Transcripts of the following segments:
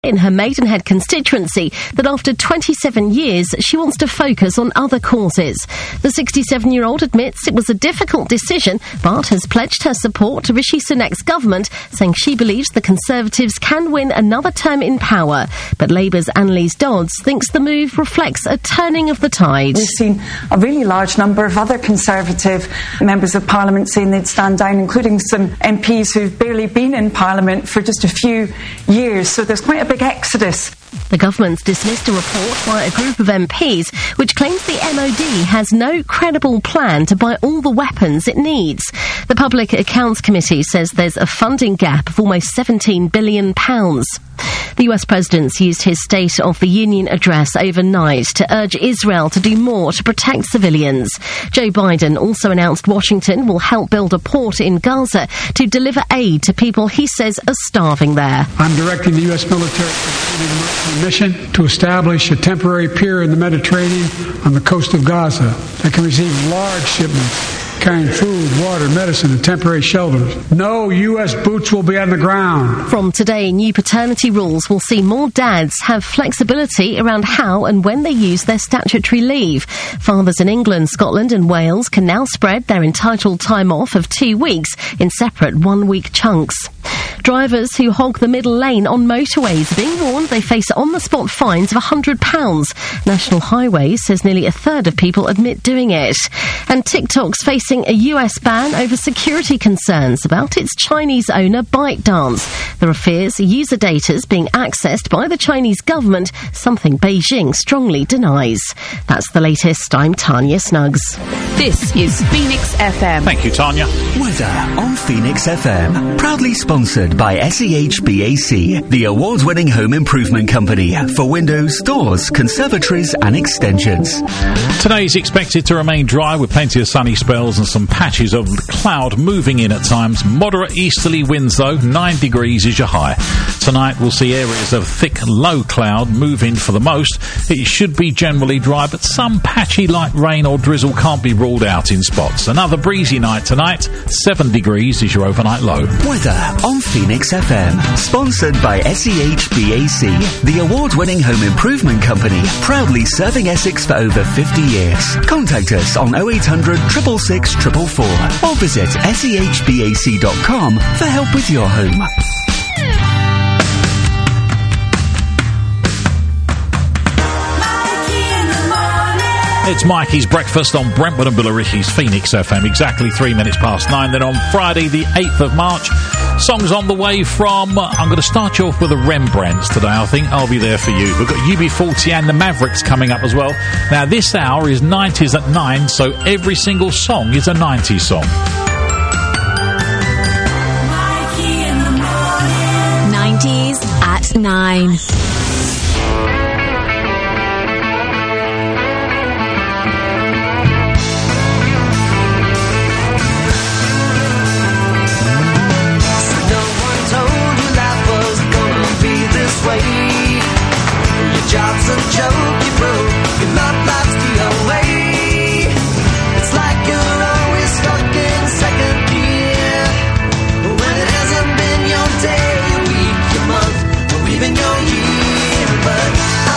in her Maidenhead constituency that after 27 years she wants to focus on other causes. The 67-year-old admits it was a difficult decision but has pledged her support to Rishi Sunak's government, saying she believes the Conservatives can win another term in power. But Labour's Annalise Dodds thinks the move reflects a turning of the tide. We've seen a really large number of other Conservative members of Parliament saying they'd stand down, including some MPs who've barely been in Parliament for just a few years. So there's quite a big exodus. The government's dismissed a report by a group of MPs which claims the MOD has no credible plan to buy all the weapons it needs. The Public Accounts Committee says there's a funding gap of almost £17 billion. The US President's used his State of the Union address overnight to urge Israel to do more to protect civilians. Joe Biden also announced Washington will help build a port in Gaza to deliver aid to people he says are starving there. I'm directing the US military mission to establish a temporary pier in the Mediterranean on the coast of Gaza that can receive large shipments carrying food, water, medicine, and temporary shelters. No U.S. boots will be on the ground. From today, new paternity rules will see more dads have flexibility around how and when they use their statutory leave. Fathers in England, Scotland and Wales can now spread their entitled time off of 2 weeks in separate 1 week chunks. Drivers who hog the middle lane on motorways are being warned they face on-the-spot fines of £100. National Highways says nearly a third of people admit doing it. And TikTok's facing a US ban over security concerns about its Chinese owner ByteDance. There are fears user data is being accessed by the Chinese government, something Beijing strongly denies. That's the latest. I'm Tanya Snuggs. This is Phoenix FM. Thank you, Tanya. Weather on Phoenix FM. Proudly sponsored by SEHBAC, the award-winning home improvement company for windows, doors, conservatories and extensions. Today is expected to remain dry with plenty of sunny spells and some patches of cloud moving in at times. Moderate easterly winds though, 9 degrees is your high. Tonight we'll see areas of thick low cloud move in for the most. It should be generally dry, but some patchy light rain or drizzle can't be ruled out in spots. Another breezy night tonight, 7 degrees is your overnight low. Weather on Phoenix FM, sponsored by SEHBAC, the award-winning home improvement company, proudly serving Essex for over 50 years. Contact us on 0800 666 444 or visit sehbac.com for help with your home. It's Mikey's Breakfast on Brentwood and Billericay's Phoenix FM, exactly 3 minutes past 9. Then on Friday, the 8th of March, songs on the way from, I'm going to start you off with the Rembrandts today, I think. I'll be there for you. We've got UB40 and the Mavericks coming up as well. Now, this hour is 90s at 9, so every single song is a 90s song. Mikey in the morning. 90s at 9. Job's a joke, you broke, your love life's the away. It's like you're always stuck in second gear, when it hasn't been your day, your week, your month, or even your year. But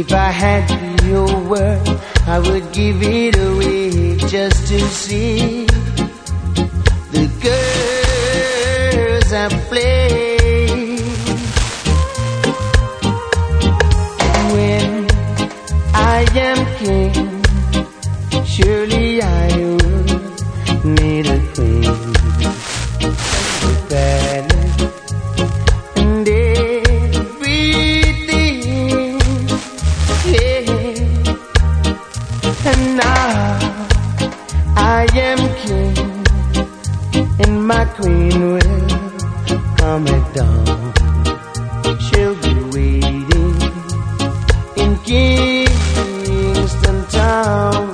If I had your word, I would give it away just to see the girls I play. When I am king, surely I would need a queen, a balance, and everything, yeah. And now I am king, and my queen will come at dawn. She'll be waiting in Kingston Town.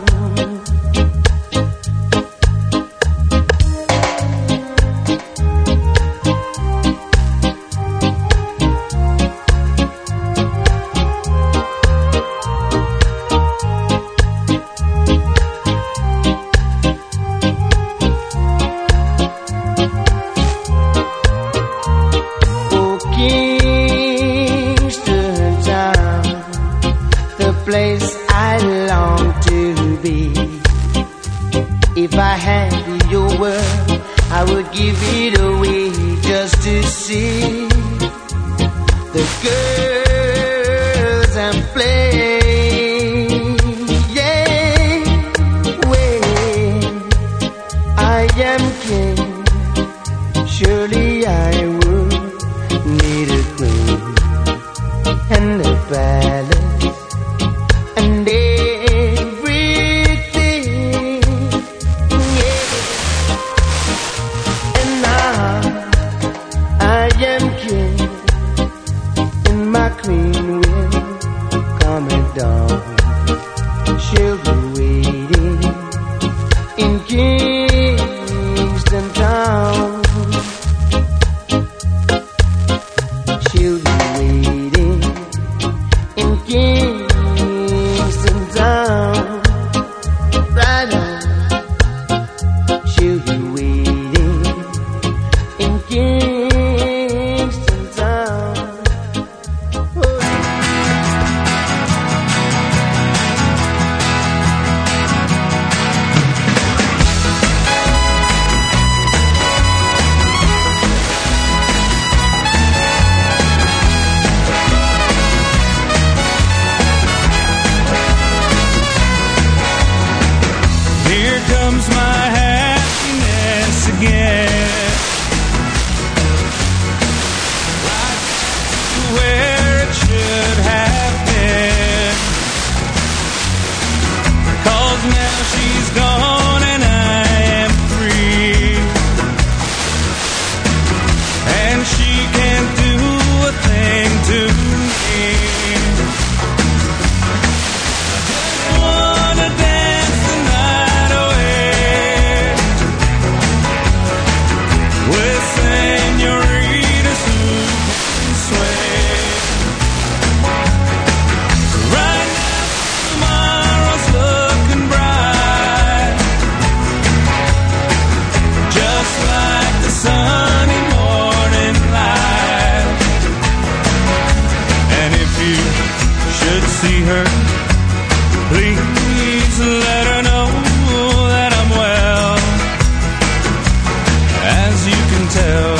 Place I long to be. If I had your word, I would give it away just to see the girls I'm playing. Yeah, when I am king, surely I would need a queen and a balance. And everything, yeah. And now I am king, and my queen will come at dawn. She'll be waiting in Kingston Town. She'll be waiting in Kingston Town, right on. She'll be waiting in Kingston Town. Oh. Here comes my happiness again, right to where it should have been. 'Cause now she's gone and I am free, and she can't do a thing to me. I just wanna dance the night away with senoritas who can sway. Right now, tomorrow's looking bright, just like the sunny morning light. And if you should see her, please let her know that I'm well, as you can tell.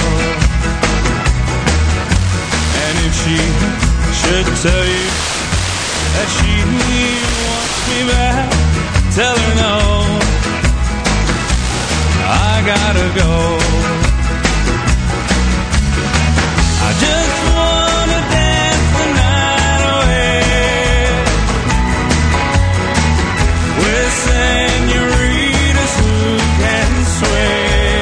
And if she should tell you that she wants me back, tell her no, I gotta go. I just wanna dance the night away with senoritas who can sway.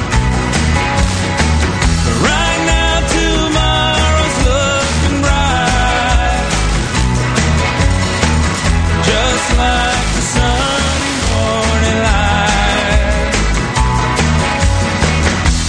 Right now, tomorrow's looking bright, just like the sunny morning light.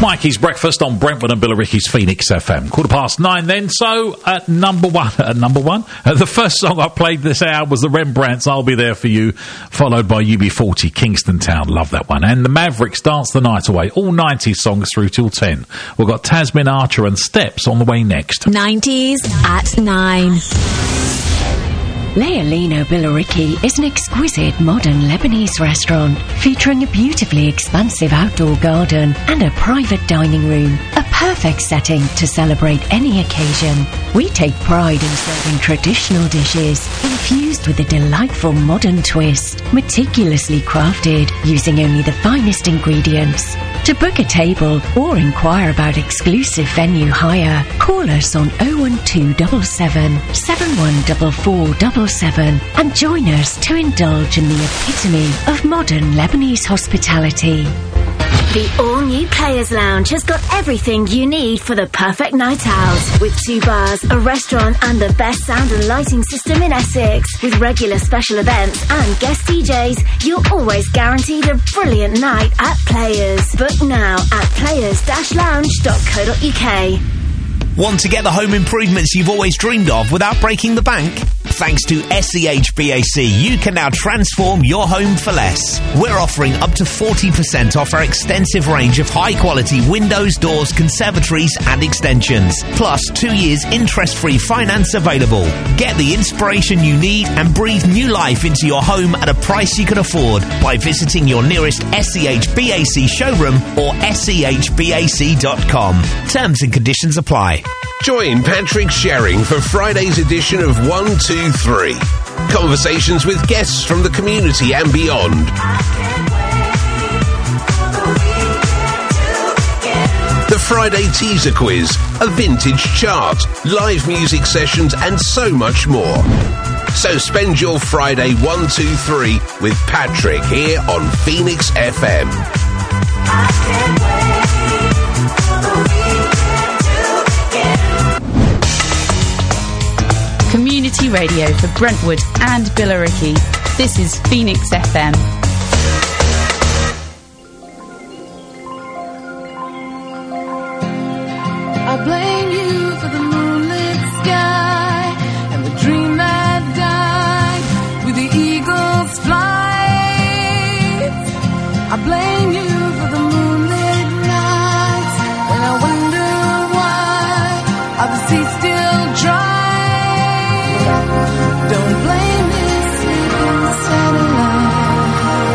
Mikey's Breakfast on Brentwood and Billericay's Phoenix FM. 9:15 then. So, at number one, the first song I played this hour was the Rembrandts, I'll Be There For You, followed by UB40, Kingston Town. Love that one. And the Mavericks, Dance the Night Away. All 90s songs through till 10. We've got Tasmin Archer and Steps on the way next. 90s at 9. Leolino Billericay is an exquisite modern Lebanese restaurant featuring a beautifully expansive outdoor garden and a private dining room, a perfect setting to celebrate any occasion. We take pride in serving traditional dishes infused with a delightful modern twist, meticulously crafted using only the finest ingredients. To book a table or inquire about exclusive venue hire, call us on 01277 714477 and join us to indulge in the epitome of modern Lebanese hospitality. The all-new Players Lounge has got everything you need for the perfect night out. With 2 bars, a restaurant and the best sound and lighting system in Essex. With regular special events and guest DJs, you're always guaranteed a brilliant night at Players. Book now at players-lounge.co.uk. Want to get the home improvements you've always dreamed of without breaking the bank? Thanks to SEHBAC, you can now transform your home for less. We're offering up to 40% off our extensive range of high-quality windows, doors, conservatories and extensions. Plus 2 years interest-free finance available. Get the inspiration you need and breathe new life into your home at a price you can afford by visiting your nearest SEHBAC showroom or SEHBAC.com. Terms and conditions apply. Join Patrick Sherring for Friday's edition of 123. Conversations with guests from the community and beyond. The Friday teaser quiz, a vintage chart, live music sessions and so much more. So spend your Friday 123 with Patrick here on Phoenix FM. Community radio for Brentwood and Billericay. This is Phoenix FM. I blame you for the moonlit sky and the dream that died with the eagle's flight. I blame you for the moonlit nights when I wonder why are the seas still dry. Don't blame this sleeping satellite.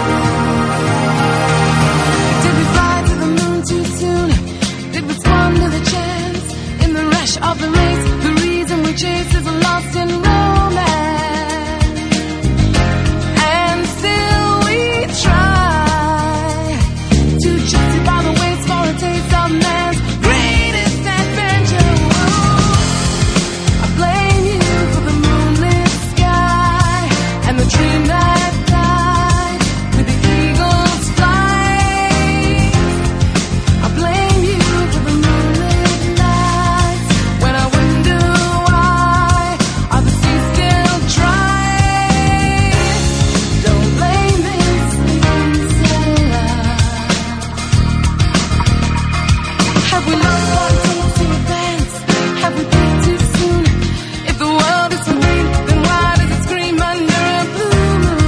Did we fly to the moon too soon? Did we squander the chance in the rush of the race? The reason we chase is lost in romance, and still we try to chase it by the waist for a taste of man's greatest adventure. I blame you for the moonlit sky and the dream that died with the eagle's flight. I blame you for the moonlit nights when I wonder why are the seas still dry. Don't blame this sleeping satellite. Have we lost what it takes to advance? Have we peaked too soon? If the world is so big, then why does it scream under a blue moon?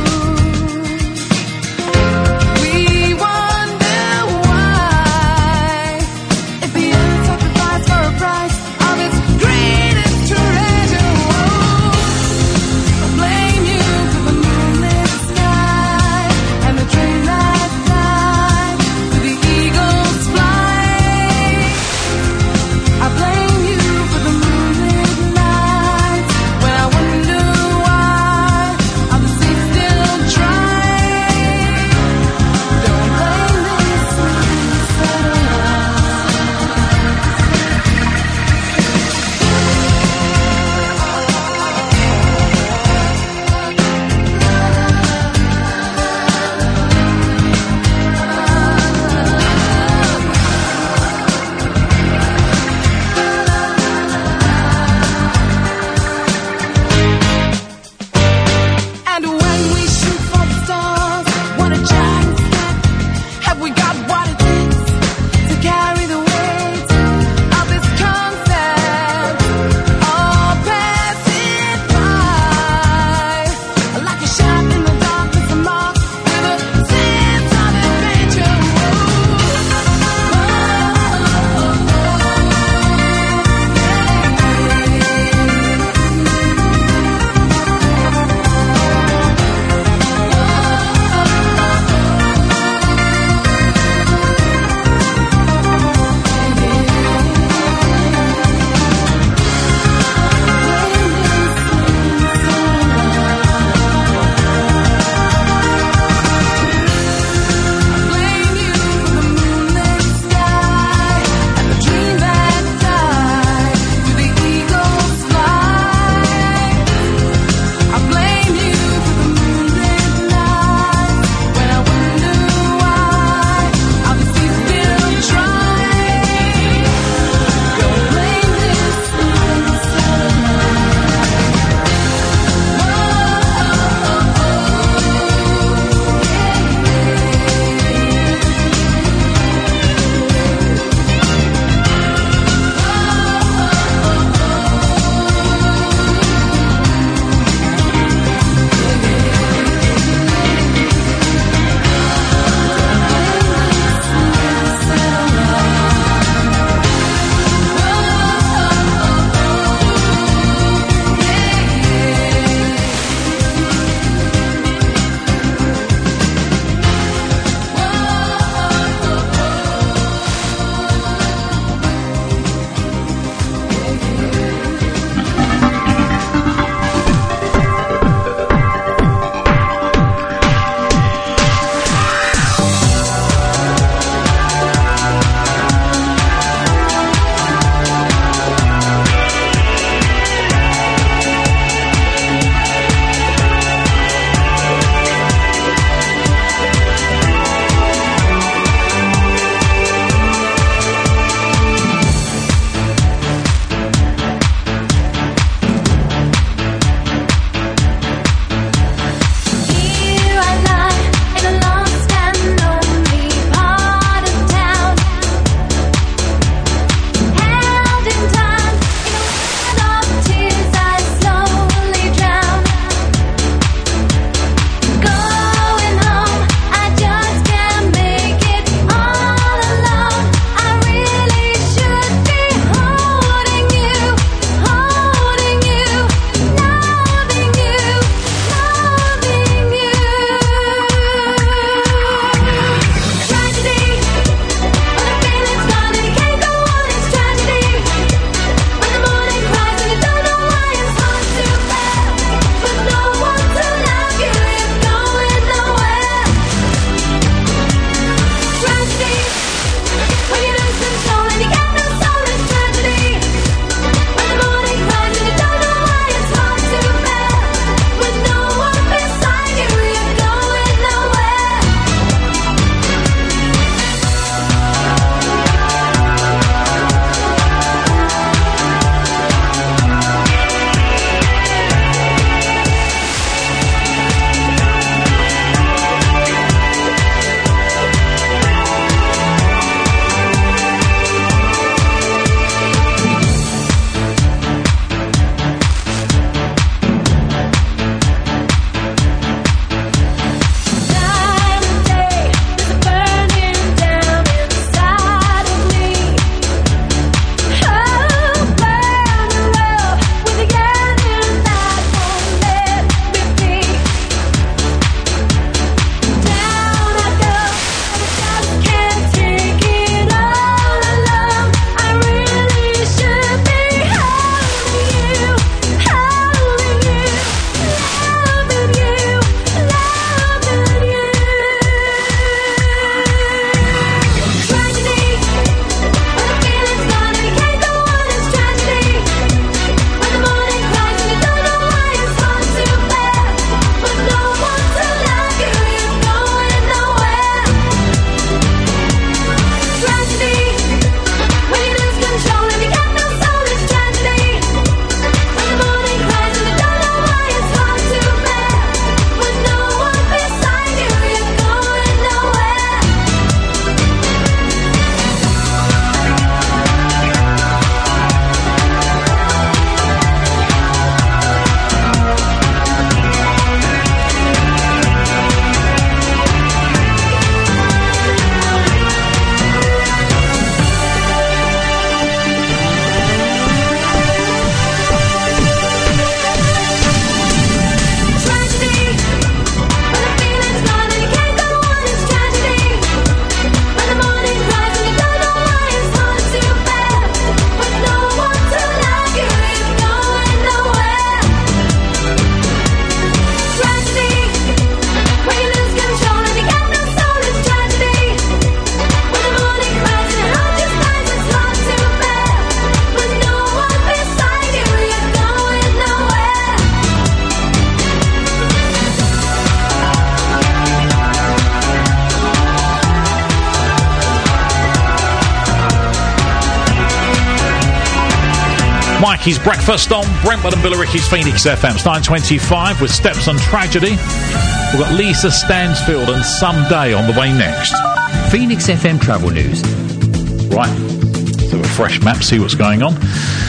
Mikey's Breakfast on Brentwood and Billericay's Phoenix FM. It's 9:25 with Steps on Tragedy. We've got Lisa Stansfield and Someday on the way next. Phoenix FM travel news. Right. So a fresh map, see what's going on.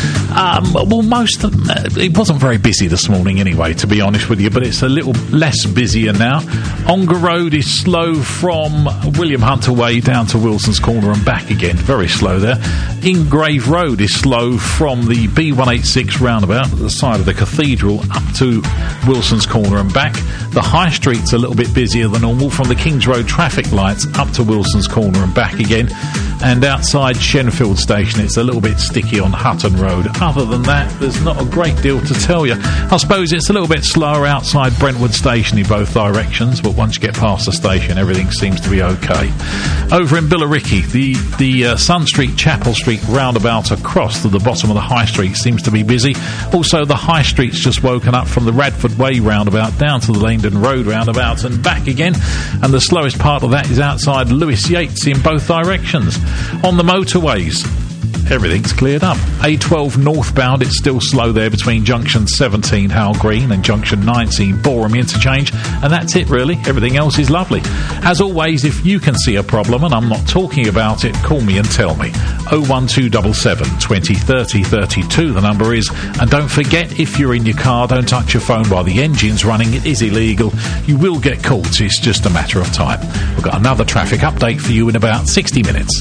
It wasn't very busy this morning anyway, to be honest with you, but it's a little less busier now. Ongar Road is slow from William Hunter Way down to Wilson's Corner and back again. Very slow there. Ingrave Road is slow from the B186 roundabout at the side of the cathedral up to Wilson's Corner and back. The High Street's a little bit busier than normal from the Kings Road traffic lights up to Wilson's Corner and back again. And outside Shenfield Station, it's a little bit sticky on Hutton Road. Other than that, there's not a great deal to tell you. I suppose it's a little bit slower outside Brentwood Station in both directions, but once you get past the station, everything seems to be okay. Over in Billericay, the Sun Street, Chapel Street roundabout across to the bottom of the High Street seems to be busy. Also, the High Street's just woken up from the Radford Way roundabout down to the Langdon Road roundabout and back again. And the slowest part of that is outside Lewis Yates in both directions. On the motorways, everything's cleared up. A12 northbound, it's still slow there between junction 17 Howell Green and junction 19 Boreham Interchange, and that's it really. Everything else is lovely. As always, if you can see a problem and I'm not talking about it, call me and tell me. 01277 20 30 32 the number is. And don't forget, if you're in your car, don't touch your phone while the engine's running. It is illegal. You will get caught. It's just a matter of time. We've got another traffic update for you in about 60 minutes.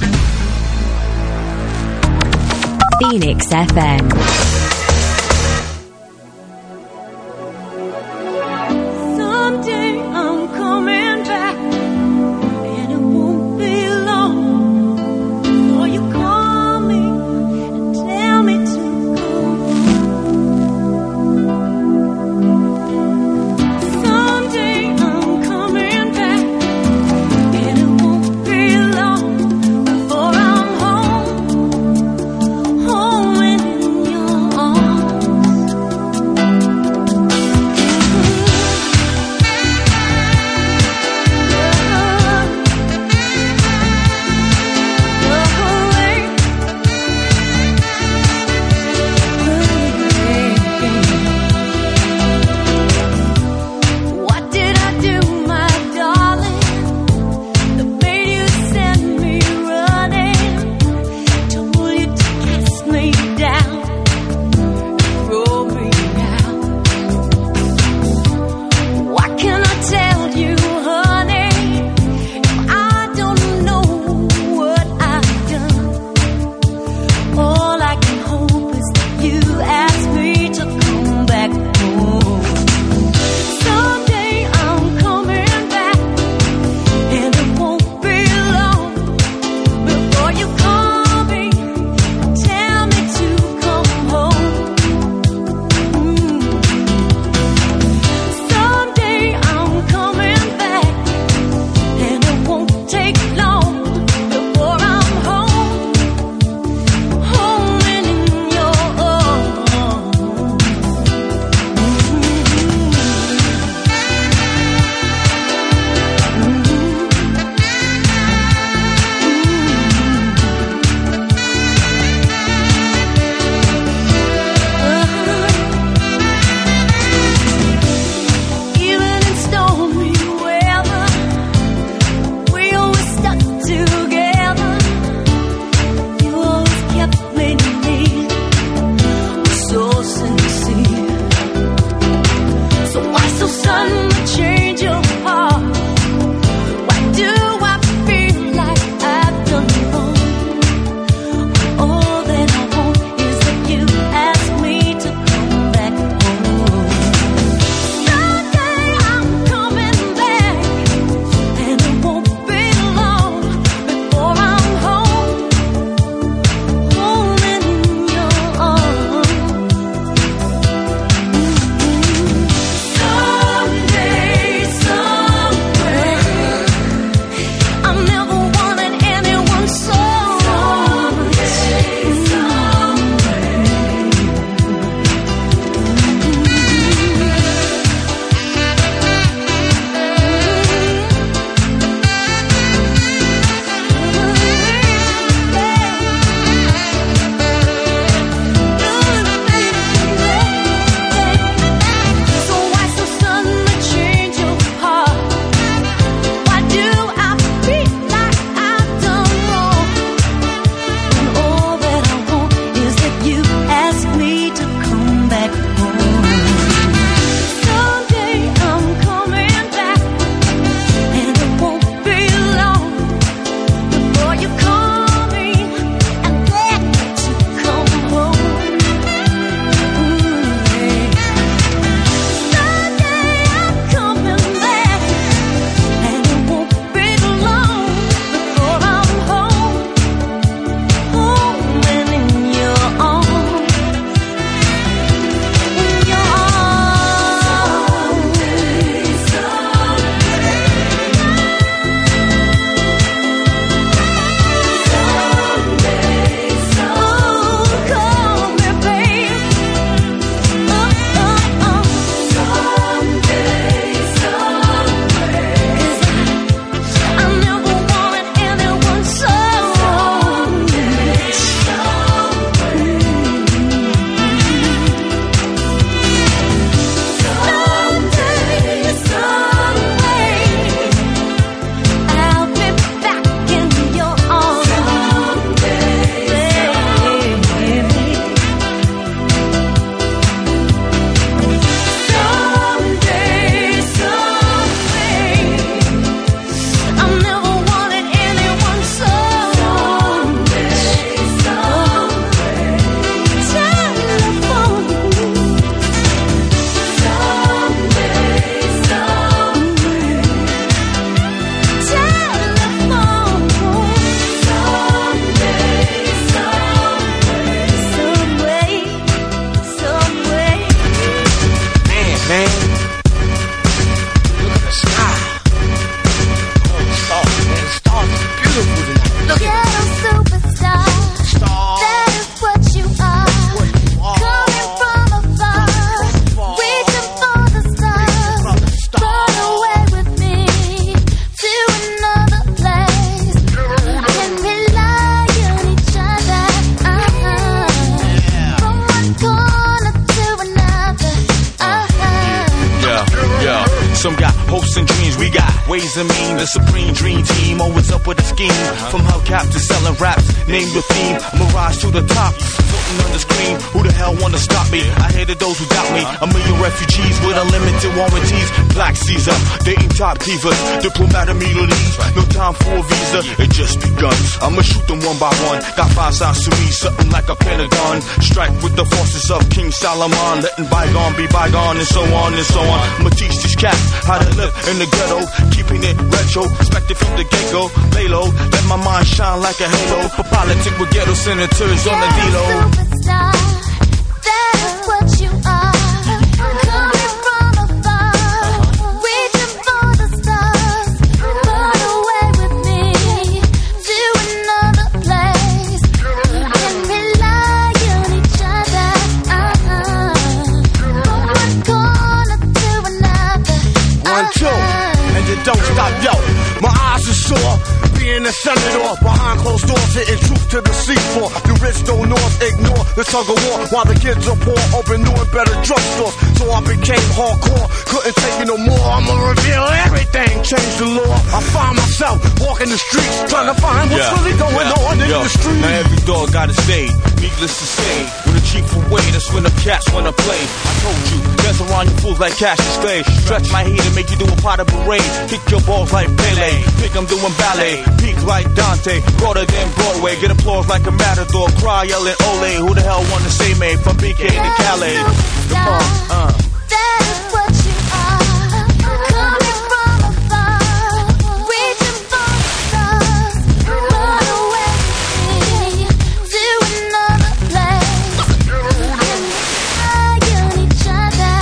Phoenix FM. Home in your chasing dreams. We got ways and mean, the supreme dream team. Always up with a scheme. From hubcap to selling raps, name the theme. Mirage to the top, floating on the screen. Who the hell wanna stop me? I hated those who doubt me. A million refugees with unlimited warranties. Black Caesar, dating top divas. Diplomat of Middle East, no time for a visa. It just begun. I'ma shoot them one by one. Got 5 sides to me, something like a pentagon. Strike with the forces of King Solomon. Letting bygone be bygone, and so on and so on. I'ma teach these cats how to live in the ghetto, keeping it retro, expected from the get-go. Lay low, let my mind shine like a halo. For politics with ghetto senators on the D-Lo. Superstar, that's what you are. Coming from afar, reaching for the stars. Run away with me to another place. And rely on each other. From one corner to another. 1, 2, and you don't stop, yo. My eyes are sore. Being a senator behind closed doors, hitting truth to the seafloor. The rich don't north ignore the tug of war while the kids are poor, open new and better drugstores. So I became hardcore, couldn't take it no more. I'ma reveal everything, change the law. I find myself walking the streets, trying to find what's really going on in the streets. Now every dog got a stay, needless to say. When the chief away, that's when the cats wanna play. I told you, dance around you fools like Cassius Clay. Stretch my heat and make you do a pot of parade. Kick your balls like Pele, think I'm doing ballet. Peak like Dante, broader than Broadway. Get applause like a matador, cry yelling ole. Who the hell wanna say me from BK to Calais? That's what you are. Coming from afar, reaching for the stars. Run away with me to another place. And rely on each other.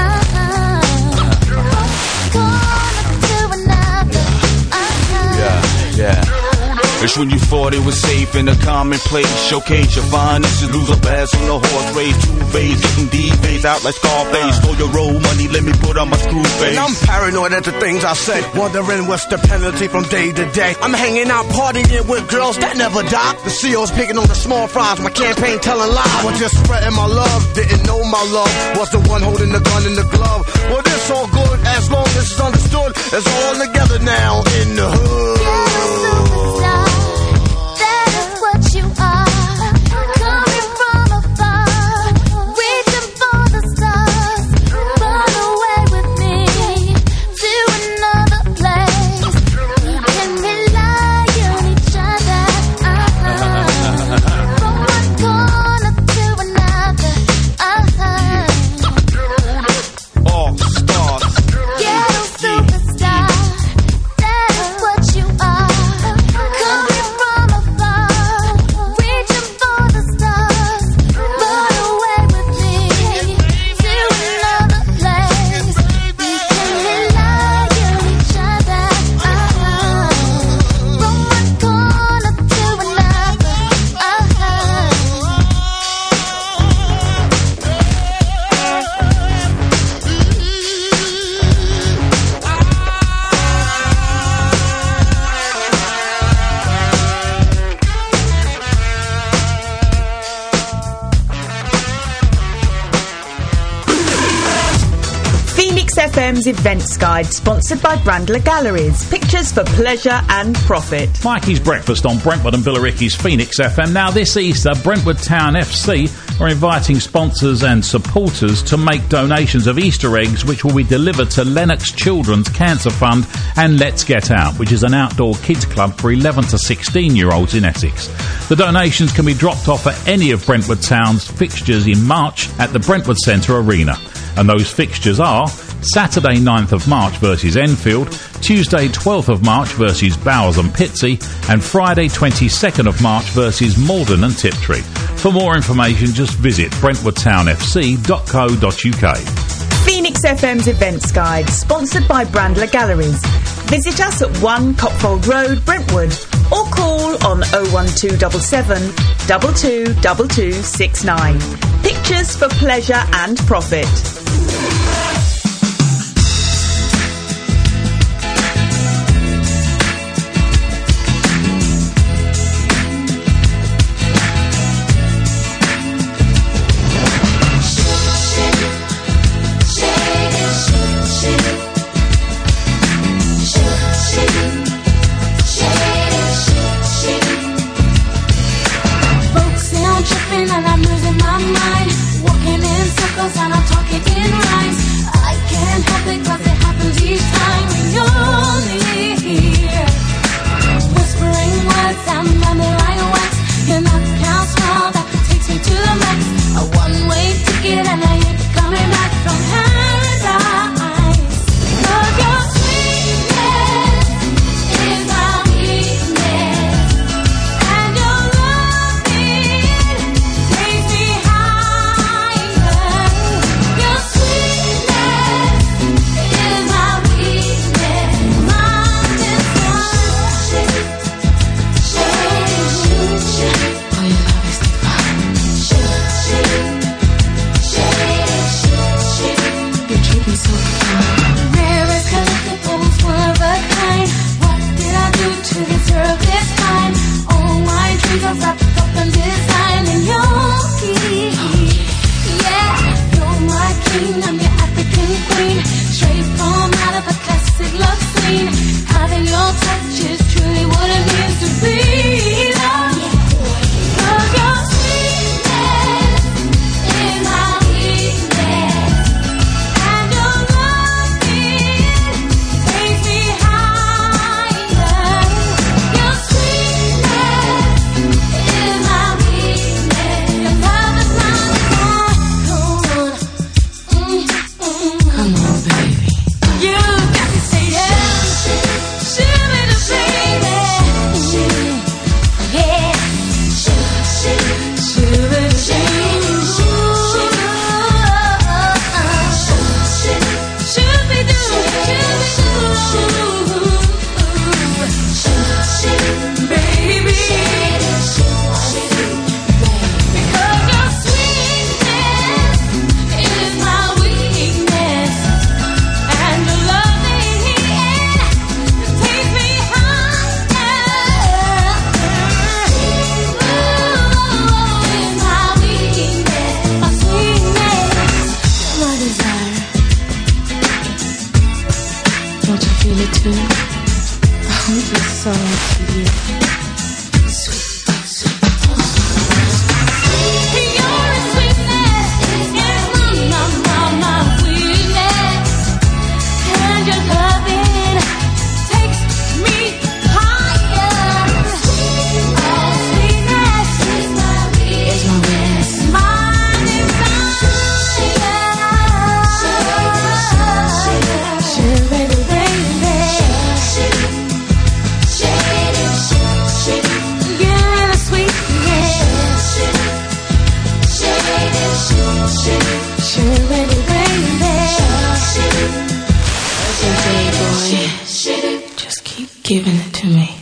From one corner to another. Yeah. It's when you thought it was safe in a commonplace. Showcase your finest and lose a pass on the horse race. 2 phase, getting D-phase out like Scarface. Stole your roll money, let me put on my screw face. And I'm paranoid at the things I say, wondering what's the penalty from day to day. I'm hanging out partying with girls that never die. The CEO's picking on the small fries, my campaign telling lies. I was just spreading my love, didn't know my love was the one holding the gun in the glove. Well, this all good as long as it's understood. It's all together now in the hood. That's what you are. Coming from afar, reaching for the stars. Run away with me to another place. And rely on each other. From one corner to another. All stars. Ghetto superstar. That's what you are. Coming from afar, reaching for the stars. Run away with me to another place. We can rely on each other. From one corner to another. Phoenix FM's Events Guide, sponsored by Brandler Galleries. Pictures for pleasure and profit. Mikey's Breakfast on Brentwood and Billericay's Phoenix FM. Now this Easter, Brentwood Town FC are inviting sponsors and supporters to make donations of Easter eggs, which will be delivered to Lennox Children's Cancer Fund and Let's Get Out, which is an outdoor kids club for 11 to 16-year-olds in Essex. The donations can be dropped off at any of Brentwood Town's fixtures in March at the Brentwood Centre Arena. And those fixtures are Saturday 9th of March versus Enfield, Tuesday 12th of March versus Bowers and Pitsea, and Friday 22nd of March versus Malden and Tiptree. For more information, just visit brentwoodtownfc.co.uk. Phoenix FM's Events Guide, sponsored by Brandler Galleries. Visit us at 1 Copfold Road, Brentwood, or call on 01277 222269. Pictures for pleasure and profit. are wrapped up in design and your key. Yeah, you're my king, I'm your African queen. Straight from out of a classic love scene. Having your touch is truly what it means to be loved. Cause your sweetness is my weakness. And your loving takes me higher. Your sweetness is my weakness. Your love is my desire. Come on, baby. You got to say yes. Shimmy the baby. Yeah. Shimmy the baby. Because your sweetness is my weakness. And your loving takes me higher. Is my weakness, my sweetness, my desire. Don't you feel it too? I hope it's so to you. Your sweetness is my weakness. And your loving takes me higher. Oh, sweetness is my weakness. My desire. Sugar, baby. You're the sweetness. Sugar, baby. Every day, boy, just keep giving it to me.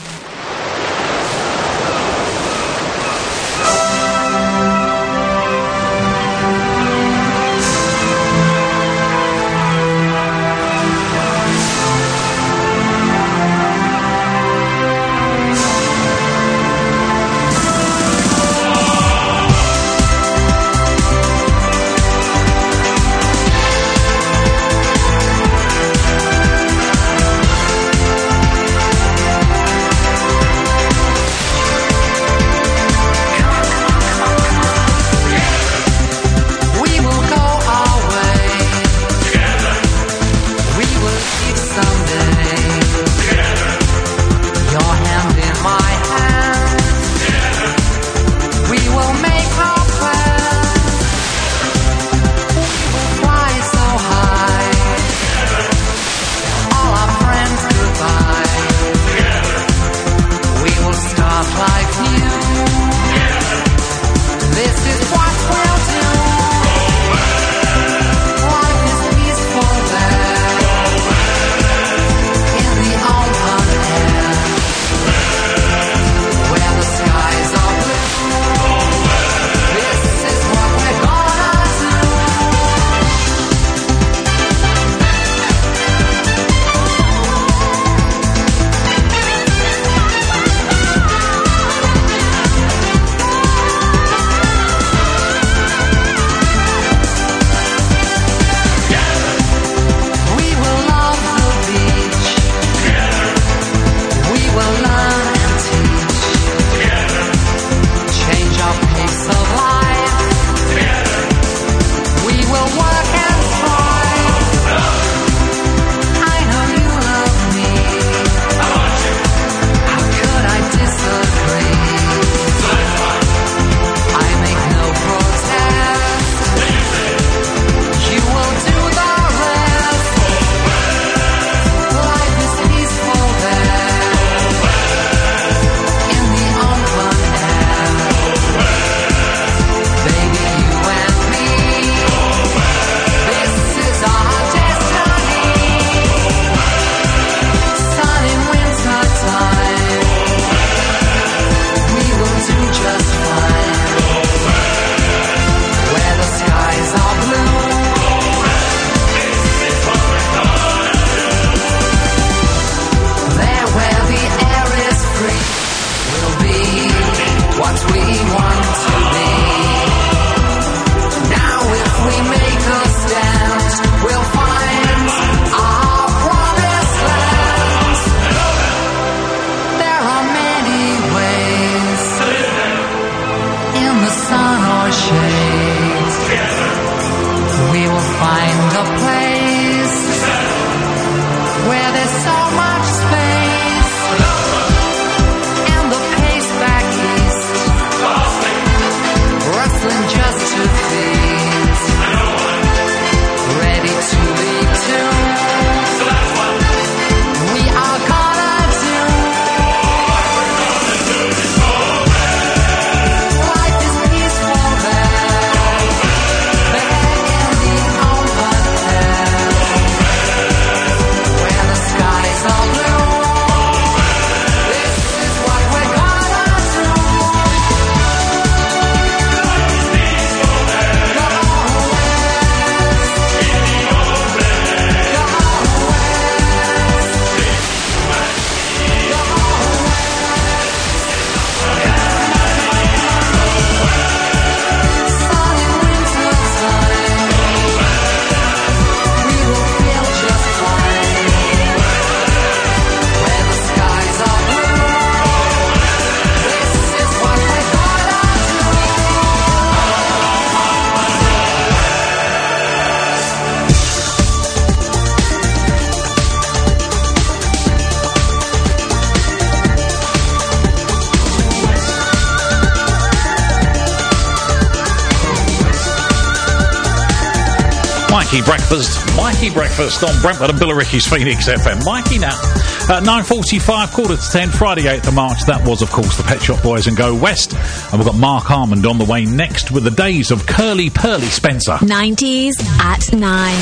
Mikey Breakfast on Brentford and Billericay's Phoenix FM. Mikey now at 9:45, 10:15, Friday 8th of March. That was, of course, the Pet Shop Boys and Go West. And we've got Mark Armand on the way next with the days of Curly Pearly Spencer. 90s at 9.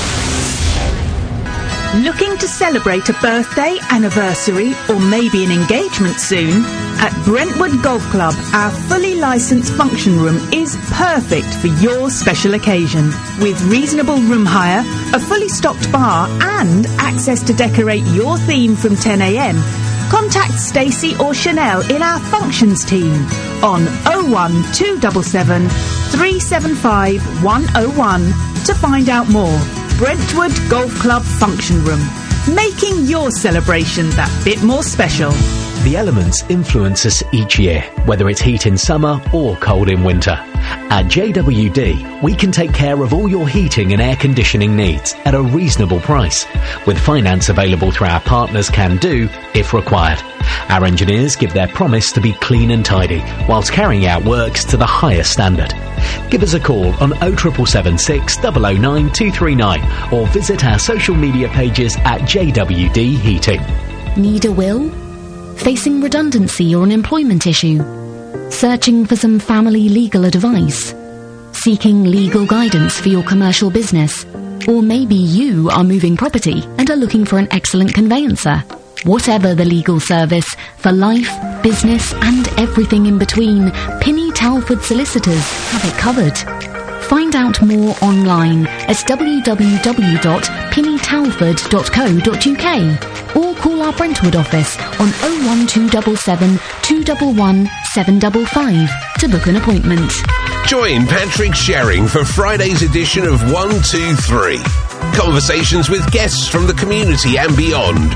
Looking to celebrate a birthday, anniversary, or maybe an engagement soon? At Brentwood Golf Club, our fully licensed function room is perfect for your special occasion. With reasonable room hire, a fully stocked bar, and access to decorate your theme from 10 a.m, contact Stacey or Chanel in our functions team on 01277 375 101 to find out more. Brentwood Golf Club Function Room, making your celebration that bit more special. The elements influence us each year, whether it's heat in summer or cold in winter. At JWD, we can take care of all your heating and air conditioning needs at a reasonable price, with finance available through our partners Can Do if required. Our engineers give their promise to be clean and tidy, whilst carrying out works to the highest standard. Give us a call on 07776 009 239 or visit our social media pages at JWD Heating. Need a will? Facing redundancy or an employment issue? Searching for some family legal advice? Seeking legal guidance for your commercial business? Or maybe you are moving property and are looking for an excellent conveyancer? Whatever the legal service, for life, business and everything in between, Pinny Talford Solicitors have it covered. Find out more online at www.pinnytalford.co.uk or call our Brentwood office on 01277 211 755 to book an appointment. Join Patrick Sherring for Friday's edition of 123. Conversations with guests from the community and beyond.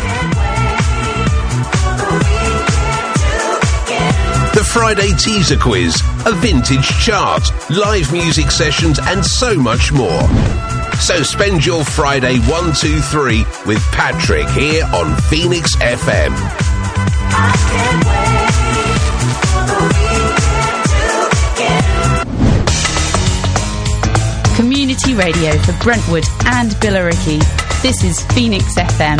The Friday Teaser Quiz, a vintage chart, live music sessions and so much more. So spend your Friday 123 with Patrick here on Phoenix FM. Community radio for Brentwood and Billericay. This is Phoenix FM.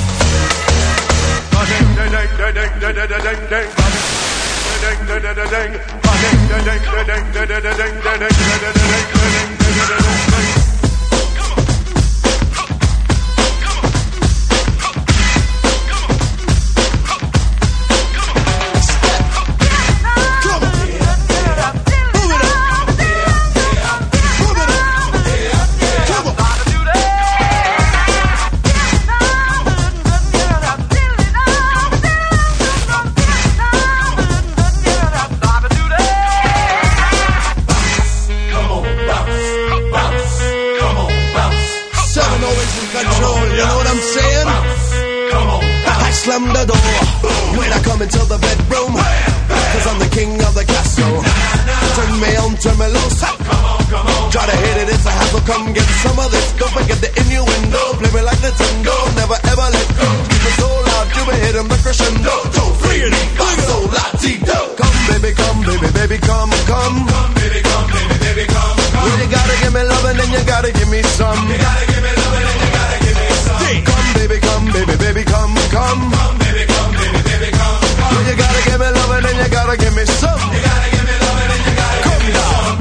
Slam the door when I come into the bedroom, cause I'm the king of the castle. Turn me on, turn me loose. Try to hit it, it's a hassle. Come get some of this. Don't forget the innuendo. Play me like the tango, never ever let go. Keep it so loud, you be hitting the crescendo. So free and so latito. Come baby, come baby, baby, come, come. Come baby, come baby, baby, come, come. Well, you gotta give me love and then you gotta give me some. You gotta give me love and then you gotta give me some. Come baby, come baby, baby, come, come. Come baby, come baby, baby, come, come. Well, you gotta give me love and then you gotta give me some. You gotta give me love and then you gotta give me some.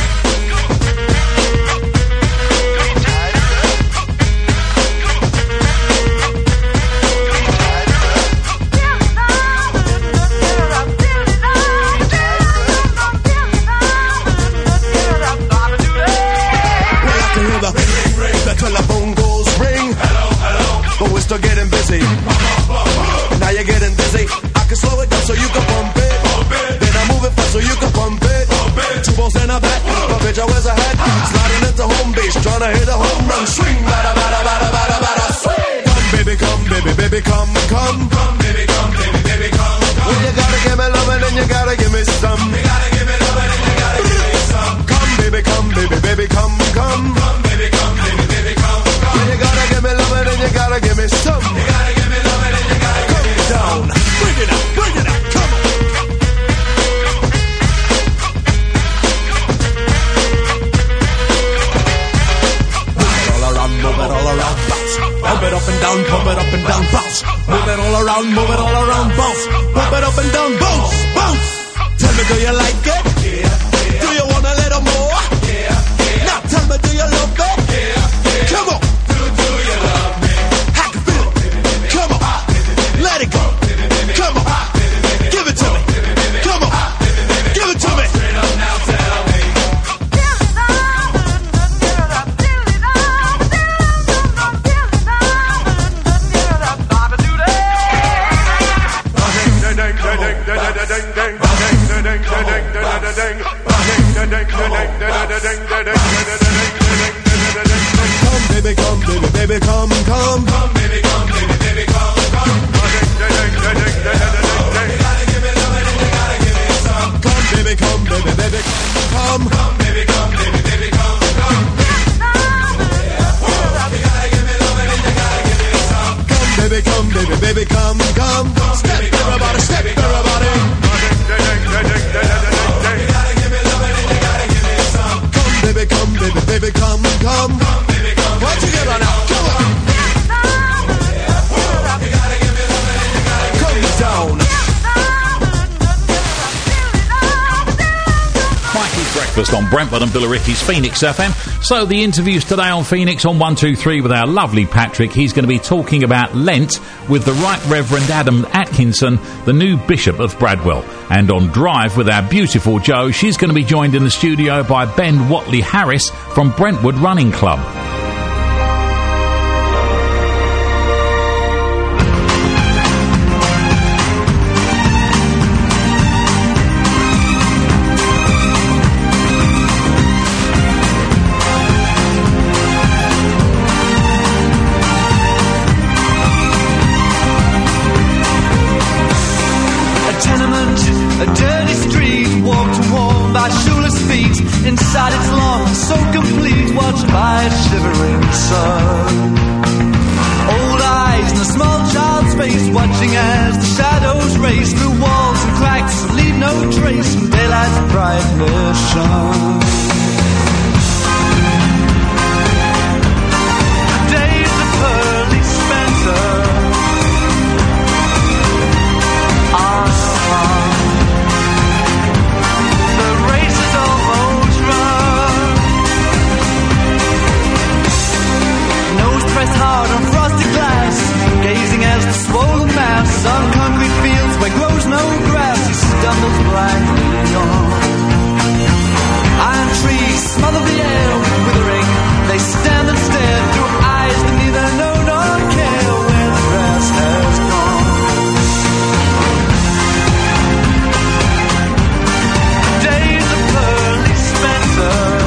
The telephone goes ring. Hello, hello. But we're still getting busy. Now you're getting dizzy. I can slow it down so you can pump it. Then I move it fast so you can pump it. Two balls and a bat. My bitch, I wears a hat. Sliding into home base, trying to hit a home run. Swing, bada, bada, bada, bada, bada, swing. Come, baby, come, baby, baby, come, come. Come, baby, come, baby, baby, come, come. Well, you gotta give me love and then you gotta give me some. You gotta give me love and then you gotta give me some. Come, baby, come, baby, baby, come, come. Come, baby, come, baby, baby, come, come. Well, you gotta give me love and then you gotta give me some. You gotta give me love and then you gotta give me some. Bring it up, bring it up, come on. bounce. Move it all around, bounce. Pump it up and down, bounce, bounce. Tell me, do you like it? Yeah. Do you want a little more? Yeah. Now tell me, do you love it? Yeah. Come on. Do you love me? I can feel it. Come on. Let it go. Come on. Give it to me. Come on. Give it to me. Straight up now, tell me. Come baby, come baby, baby, come, come. Come baby, come baby, baby, come, come. You gotta give me love and you gotta give me some. Come baby, come baby, baby, come. Come baby, come baby, baby, come, come. You gotta give me love and you gotta give me some. Come baby, baby, come, come. Step everybody, step everybody. Come baby, come, come. What together now? Come on. Come down. Mikey's Breakfast on Brentwood and Billericay's Phoenix FM. So the interviews today on Phoenix on 123 with our lovely Patrick. He's going to be talking about Lent with the Right Reverend Adam Atkinson, the new Bishop of Bradwell. And on Drive with our beautiful Jo, she's going to be joined in the studio by Ben Watley Harris from Brentwood Running Club. Inside its lawn, so complete, watched by a shivering sun. Old eyes and a small child's face, watching as the shadows race through walls and cracks, leave no trace from daylight's brightness shone. Days of pearly Spencer. Hard on frosted glass, gazing as the swollen mass on concrete fields where grows no grass, he stumbles blindly on. Iron trees smother the air with withering, they stand and stare through eyes that neither know nor care where the grass has gone. Days of pearly Spencer.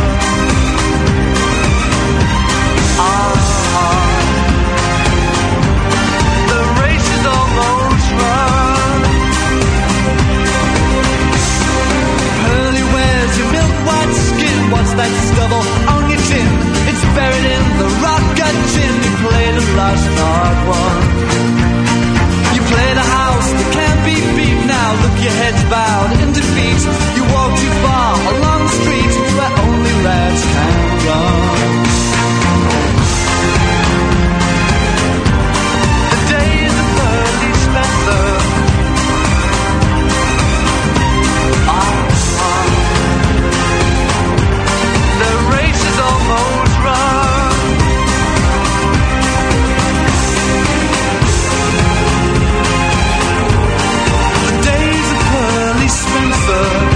What's that stubble on your chin? It's buried in the rock gut chin. You played a lost not one. You played a house that can't be beat. Now look, your head's bowed in defeat. You walk too far along the street where only rats can run. The days of early Spencer. Almost run. The days of pearly Spencer.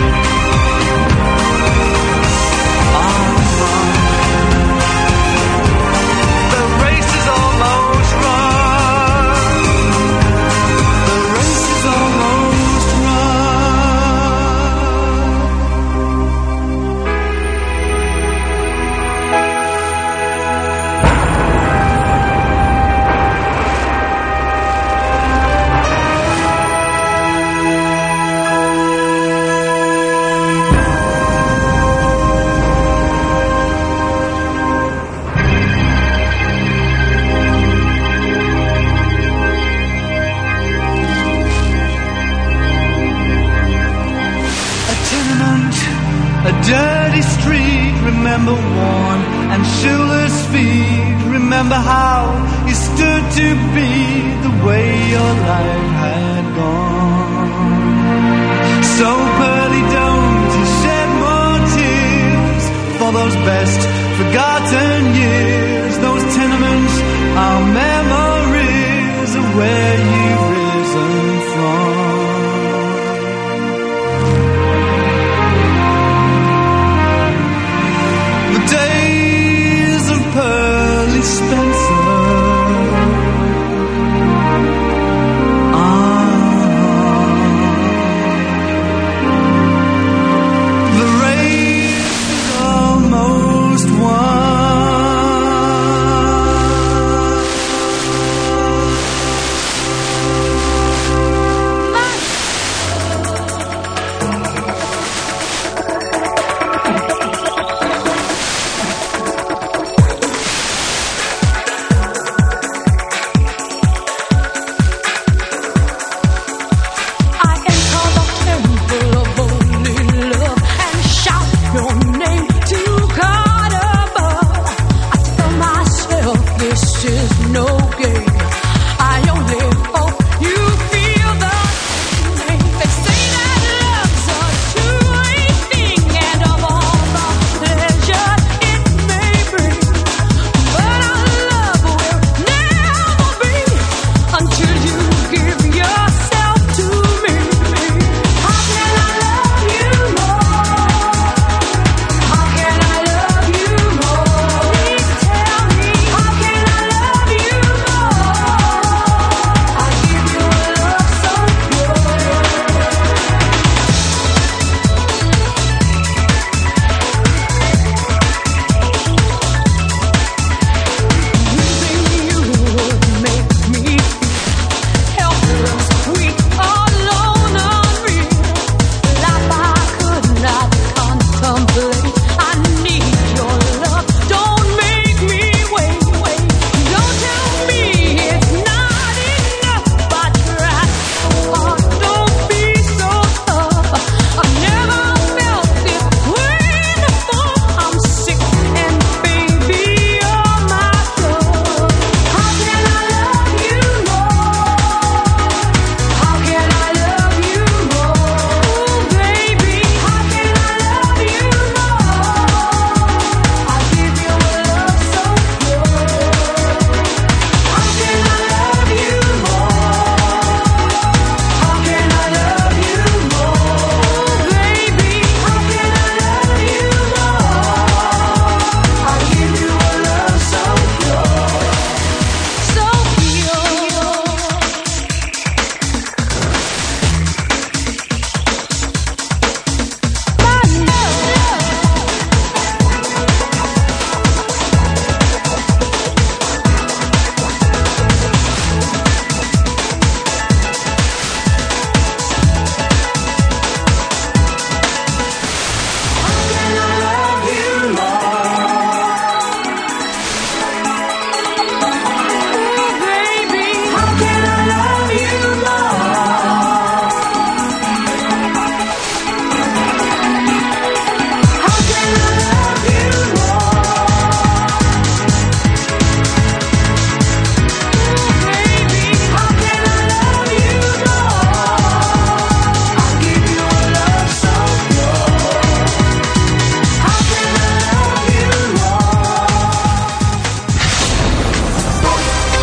The race is almost run. The race is almost run. A dirty street, remember worn and shoeless feet. Remember how you stood to be the way your life had gone. So Pearly, don't you shed more tears for those best forgotten years. Those tenements are memories of where you've risen from. The days of Pearly Spencer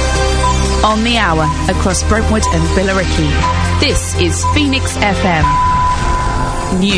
On the hour across Brentwood and Billericay. This is Phoenix FM.